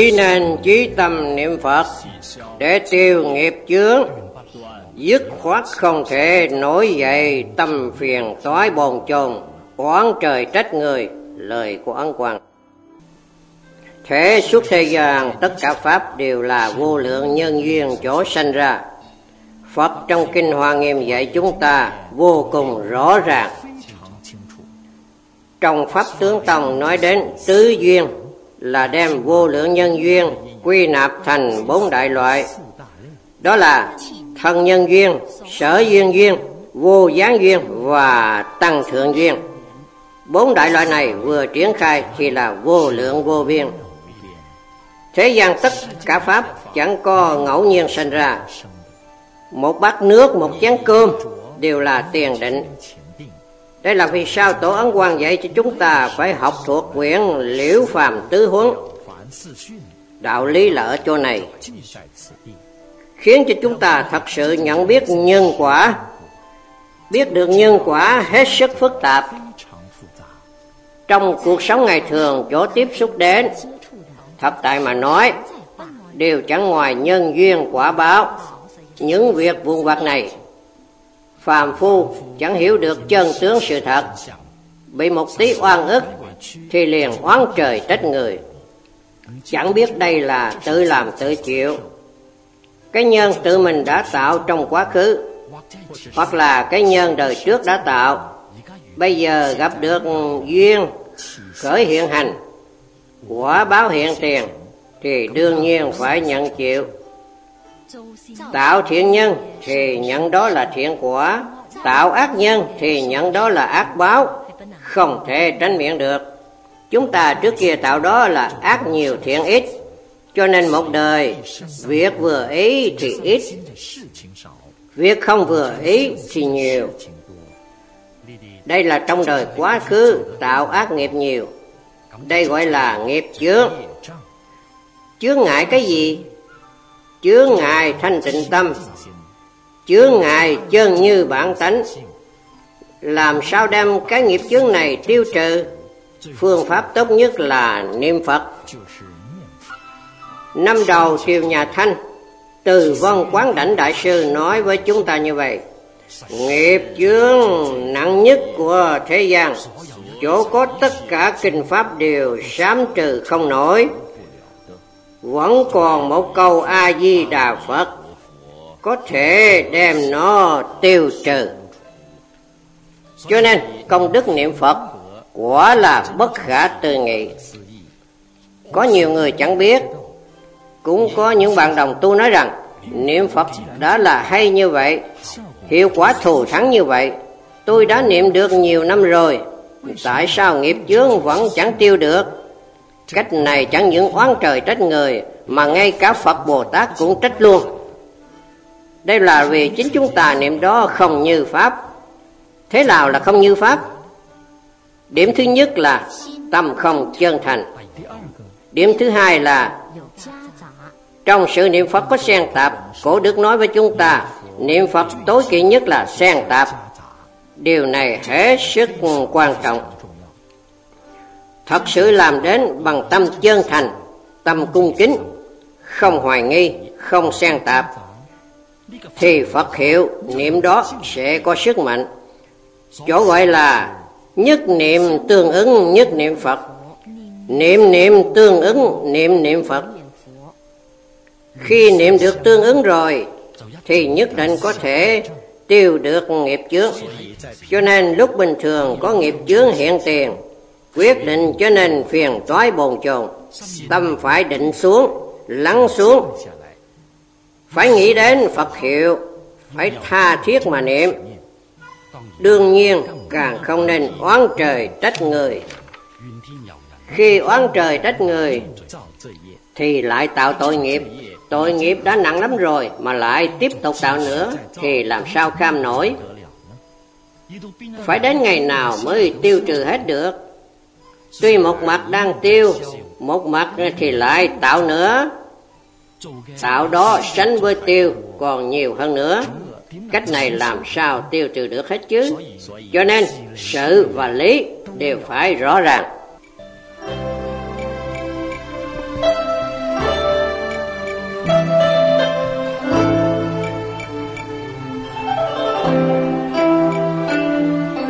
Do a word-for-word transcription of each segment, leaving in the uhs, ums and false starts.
Chỉ nên chí tâm niệm Phật để tiêu nghiệp chướng, dứt khoát không thể nổi dậy tâm phiền toái bồn chồn, oán trời trách người. Lời của Ấn Quang. Thế suốt thế gian tất cả pháp đều là vô lượng nhân duyên chỗ sanh ra. Phật trong kinh Hoa Nghiêm dạy chúng ta vô cùng rõ ràng. Trong Pháp Tướng Tông nói đến tứ duyên là đem vô lượng nhân duyên quy nạp thành bốn đại loại. Đó là thân nhân duyên, sở duyên duyên, vô gián duyên và tăng thượng duyên. Bốn đại loại này vừa triển khai thì là vô lượng vô biên. Thế gian tất cả pháp chẳng có ngẫu nhiên sinh ra. Một bát nước, một chén cơm đều là tiền định. Đây là vì sao Tổ Ấn Quang dạy cho chúng ta phải học thuộc quyển Liễu Phàm Tứ Huấn. Đạo lý là ở chỗ này, khiến cho chúng ta thật sự nhận biết nhân quả. Biết được nhân quả hết sức phức tạp. Trong cuộc sống ngày thường chỗ tiếp xúc đến, thật tại mà nói, đều chẳng ngoài nhân duyên quả báo. Những việc vụn vặt này, phàm phu chẳng hiểu được chân tướng sự thật, bị một tí oan ức thì liền oán trời trách người, chẳng biết đây là tự làm tự chịu. Cái nhân tự mình đã tạo trong quá khứ, hoặc là cái nhân đời trước đã tạo, bây giờ gặp được duyên khởi hiện hành, quả báo hiện tiền, thì đương nhiên phải nhận chịu. Tạo thiện nhân thì nhận đó là thiện quả, tạo ác nhân thì nhận đó là ác báo, không thể tránh miệng được. Chúng ta trước kia tạo đó là ác nhiều thiện ít, cho nên một đời việc vừa ý thì ít, việc không vừa ý thì nhiều. Đây là trong đời quá khứ tạo ác nghiệp nhiều. Đây gọi là nghiệp chướng. Chướng ngại cái gì? Chướng ngại thanh tịnh tâm, chướng ngại chân như bản tánh. Làm sao đem cái nghiệp chướng này tiêu trừ? Phương pháp tốt nhất là niệm Phật. Năm đầu triều nhà Thanh, Từ Vân Quán Đảnh Đại Sư nói với chúng ta như vậy: nghiệp chướng nặng nhất của thế gian, chỗ có tất cả kinh pháp đều sám trừ không nổi. Vẫn còn một câu A-di-đà Phật có thể đem nó tiêu trừ. Cho nên công đức niệm Phật quả là bất khả tư nghị. Có nhiều người chẳng biết, cũng có những bạn đồng tu nói rằng niệm Phật đã là hay như vậy, hiệu quả thù thắng như vậy, tôi đã niệm được nhiều năm rồi, tại sao nghiệp chướng vẫn chẳng tiêu được? Cách này chẳng những oán trời trách người, mà ngay cả Phật Bồ Tát cũng trách luôn. Đây là vì chính chúng ta niệm đó không như Pháp. Thế nào là không như Pháp? Điểm thứ nhất là tâm không chân thành. Điểm thứ hai là trong sự niệm Phật có xen tạp. Cổ Đức nói với chúng ta, niệm Phật tối kỵ nhất là xen tạp. Điều này hết sức quan trọng. Thật sự làm đến bằng tâm chân thành, tâm cung kính, không hoài nghi, không xen tạp, thì Phật hiệu niệm đó sẽ có sức mạnh. Chỗ gọi là nhất niệm tương ứng nhất niệm Phật, niệm niệm tương ứng niệm niệm Phật. Khi niệm được tương ứng rồi thì nhất định có thể tiêu được nghiệp chướng. Cho nên lúc bình thường có nghiệp chướng hiện tiền, quyết định cho nên phiền toái bồn chồn, tâm phải định xuống, lắng xuống, phải nghĩ đến Phật hiệu, phải tha thiết mà niệm. Đương nhiên càng không nên oán trời trách người. Khi oán trời trách người thì lại tạo tội nghiệp. Tội nghiệp đã nặng lắm rồi mà lại tiếp tục tạo nữa thì làm sao kham nổi. Phải đến ngày nào mới tiêu trừ hết được. Tuy một mặt đang tiêu, một mặt thì lại tạo nữa. Tạo đó sánh với tiêu còn nhiều hơn nữa. Cách này làm sao tiêu trừ được hết chứ? Cho nên sự và lý đều phải rõ ràng.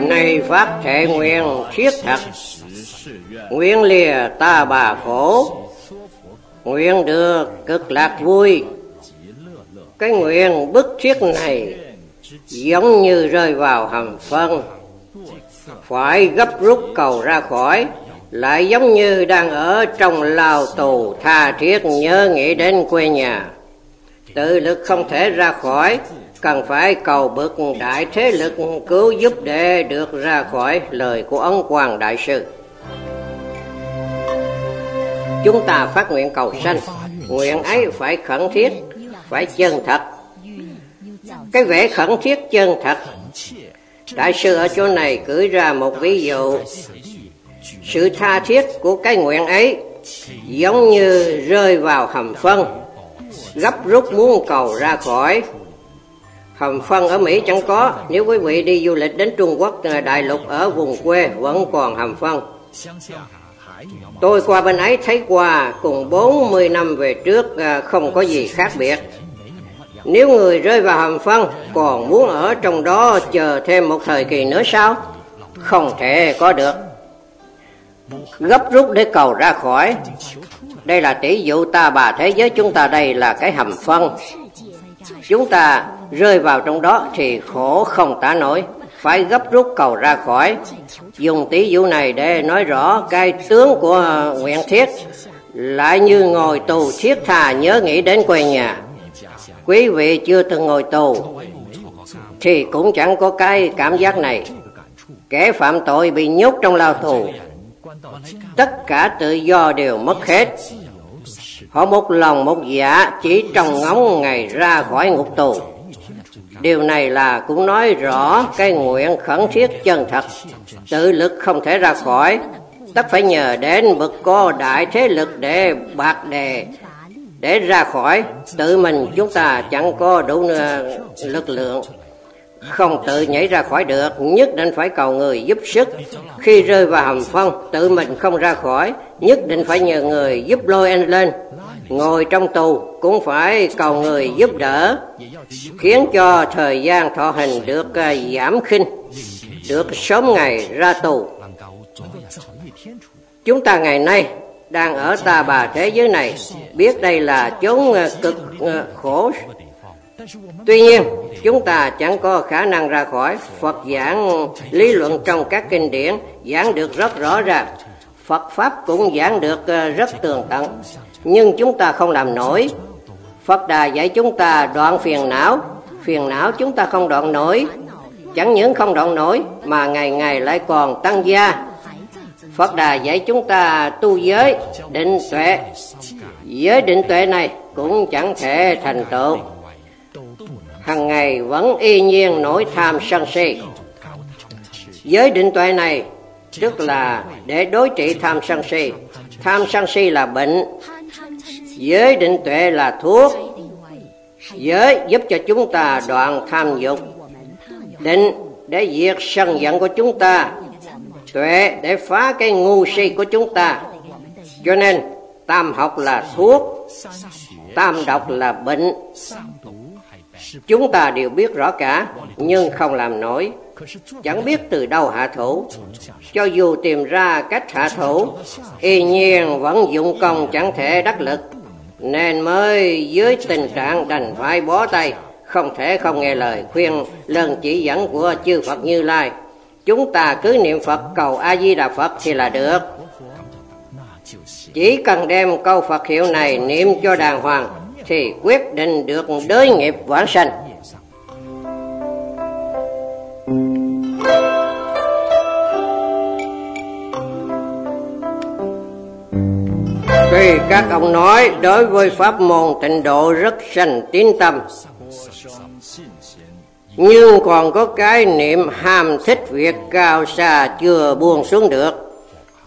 Này phát thệ nguyện thiết thật, nguyện lìa ta bà khổ, nguyện được cực lạc vui. Cái nguyện bức thiết này giống như rơi vào hầm phân, phải gấp rút cầu ra khỏi, lại giống như đang ở trong lao tù tha thiết nhớ nghĩ đến quê nhà. Tự lực không thể ra khỏi, cần phải cầu bậc đại thế lực cứu giúp để được ra khỏi. Lời của Ấn Quang Đại Sư. Chúng ta phát nguyện cầu sanh, nguyện ấy phải khẩn thiết, phải chân thật. Cái vẻ khẩn thiết chân thật, Đại Sư ở chỗ này cử ra một ví dụ. Sự tha thiết của cái nguyện ấy giống như rơi vào hầm phân, gấp rút muốn cầu ra khỏi. Hầm phân ở Mỹ chẳng có, nếu quý vị đi du lịch đến Trung Quốc đại lục ở vùng quê vẫn còn hầm phân. Tôi qua bên ấy thấy qua, cùng bốn mươi năm về trước không có gì khác biệt. Nếu người rơi vào hầm phân còn muốn ở trong đó chờ thêm một thời kỳ nữa sao? Không thể có được. Gấp rút để cầu ra khỏi. Đây là tỷ dụ ta bà thế giới chúng ta đây là cái hầm phân. Chúng ta rơi vào trong đó thì khổ không tả nổi, phải gấp rút cầu ra khỏi. Dùng tỷ dụ này để nói rõ cái tướng của nguyện thiết, lại như ngồi tù thiết tha nhớ nghĩ đến quê nhà. Quý vị chưa từng ngồi tù thì cũng chẳng có cái cảm giác này. Kẻ phạm tội bị nhốt trong lao tù, tất cả tự do đều mất hết. Họ một lòng một dạ chỉ trông ngóng ngày ra khỏi ngục tù. Điều này là cũng nói rõ cái nguyện khẩn thiết chân thật, tự lực không thể ra khỏi, tất phải nhờ đến bậc có đại thế lực để bạc đề để ra khỏi. Tự mình chúng ta chẳng có đủ lực lượng, không tự nhảy ra khỏi được, nhất định phải cầu người giúp sức. Khi rơi vào hầm phân, tự mình không ra khỏi, nhất định phải nhờ người giúp lôi anh lên. Ngồi trong tù cũng phải cầu người giúp đỡ, khiến cho thời gian thọ hình được giảm khinh, được sớm ngày ra tù. Chúng ta ngày nay đang ở ta bà thế giới này, biết đây là chốn cực khổ. Tuy nhiên, chúng ta chẳng có khả năng ra khỏi. Phật giảng lý luận trong các kinh điển giảng được rất rõ ràng, Phật Pháp cũng giảng được rất tường tận, nhưng chúng ta không làm nổi. Phật Đà dạy chúng ta đoạn phiền não, phiền não chúng ta không đoạn nổi. Chẳng những không đoạn nổi mà ngày ngày lại còn tăng gia. Phật Đà dạy chúng ta tu giới, định tuệ. Giới định tuệ này cũng chẳng thể thành tựu, hằng ngày vẫn y nhiên nổi tham sân si. Giới định tuệ này tức là để đối trị tham sân si. Tham sân si là bệnh, giới định tuệ là thuốc. Giới giúp cho chúng ta đoạn tham dục, định để diệt sân giận của chúng ta, tuệ để phá cái ngu si của chúng ta. Cho nên tam học là thuốc, tam độc là bệnh. Chúng ta đều biết rõ cả, nhưng không làm nổi, chẳng biết từ đâu hạ thủ. Cho dù tìm ra cách hạ thủ, y nhiên vẫn dụng công chẳng thể đắc lực, nên mới dưới tình trạng đành phải bó tay, không thể không nghe lời khuyên lần chỉ dẫn của chư Phật Như Lai. Chúng ta cứ niệm Phật cầu A Di Đà Phật thì là được. Chỉ cần đem câu Phật hiệu này niệm cho đàng hoàng thì quyết định được đới nghiệp vãng sanh. Tuy các ông nói đối với pháp môn Tịnh Độ rất sanh tín tâm, nhưng còn có cái niệm ham thích việc cao xa chưa buông xuống được,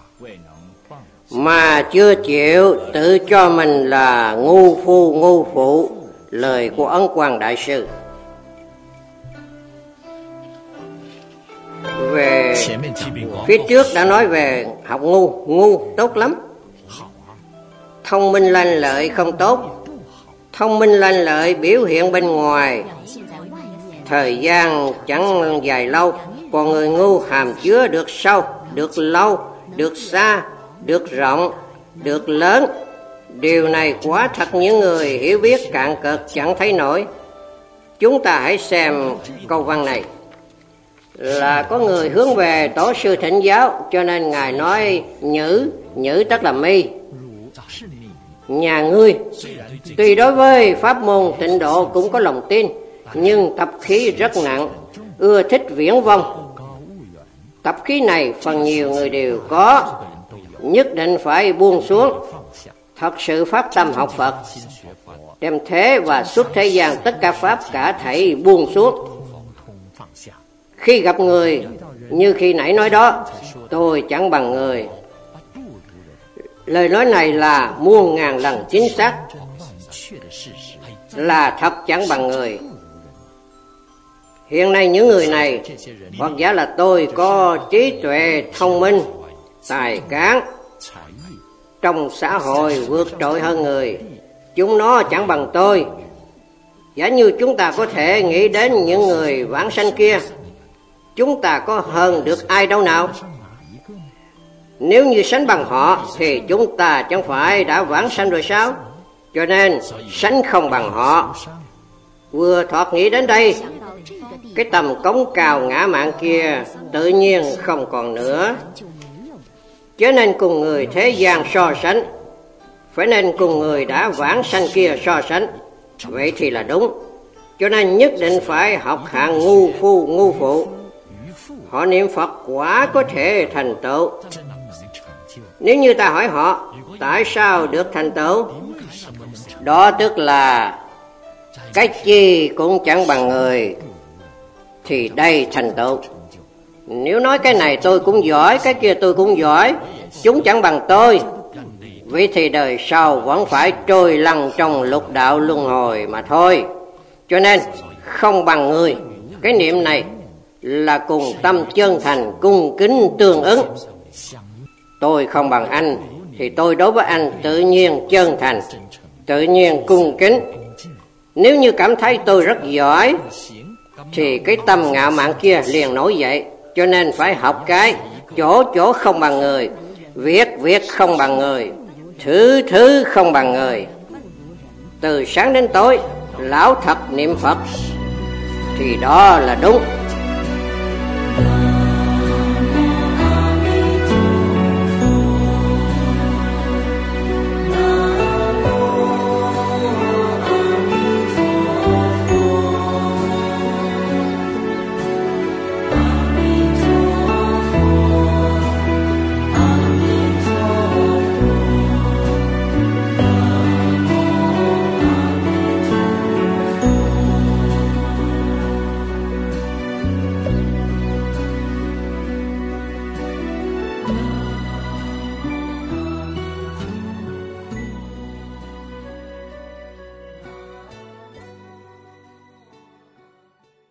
mà chưa chịu tự cho mình là ngu phu ngu phụ. Lời của Ấn Quang Đại Sư. Về phía trước đã nói về học ngu, ngu tốt lắm. Thông minh lanh lợi không tốt. Thông minh lanh lợi biểu hiện bên ngoài, thời gian chẳng dài lâu, Còn người ngu hàm chứa được sâu, được lâu, được xa, được rộng, được lớn. Điều này quả thật những người hiểu biết cạn cực chẳng thấy nổi. Chúng ta hãy xem câu văn này. Là có người hướng về tổ sư thỉnh giáo, cho nên Ngài nói nhữ, nhữ tức là mi. Nhà ngươi, tuy đối với pháp môn tịnh độ cũng có lòng tin, nhưng tập khí rất nặng, ưa thích viễn vông. Tập khí này phần nhiều người đều có, nhất định phải buông xuống, thật sự phát tâm học Phật, đem thế và xuất thế gian tất cả pháp cả thảy buông xuống. Khi gặp người như khi nãy nói đó, tôi chẳng bằng người. Lời nói này là muôn ngàn lần chính xác, là thật chẳng bằng người. Hiện nay những người này, hoặc giả là tôi có trí tuệ thông minh, tài cán, trong xã hội vượt trội hơn người, chúng nó chẳng bằng tôi. Giả như chúng ta có thể nghĩ đến những người vãng sanh kia, chúng ta có hơn được ai đâu nào? Nếu như sánh bằng họ thì chúng ta chẳng phải đã vãng sanh rồi sao? Cho nên sánh không bằng họ. Vừa thoạt nghĩ đến đây, cái tầm cống cao ngã mạn kia tự nhiên không còn nữa. Cho nên cùng người thế gian so sánh, phải nên cùng người đã vãng sanh kia so sánh. Vậy thì là đúng. Cho nên nhất định phải học hạng ngu phu ngu phụ. Họ niệm Phật quả có thể thành tựu. Nếu như ta hỏi họ tại sao được thành tựu, đó tức là cái chi cũng chẳng bằng người, thì đây thành tựu. Nếu nói cái này tôi cũng giỏi, cái kia tôi cũng giỏi, chúng chẳng bằng tôi, vậy thì đời sau vẫn phải trôi lăn trong lục đạo luân hồi mà thôi. Cho nên không bằng người, cái niệm này là cùng tâm chân thành cung kính tương ứng. Tôi không bằng anh thì tôi đối với anh tự nhiên chân thành, tự nhiên cung kính. Nếu như cảm thấy tôi rất giỏi thì cái tâm ngạo mạn kia liền nổi dậy. Cho nên phải học cái chỗ chỗ không bằng người, việc việc không bằng người, thứ thứ không bằng người. Từ sáng đến tối lão thật niệm Phật thì đó là đúng. Love.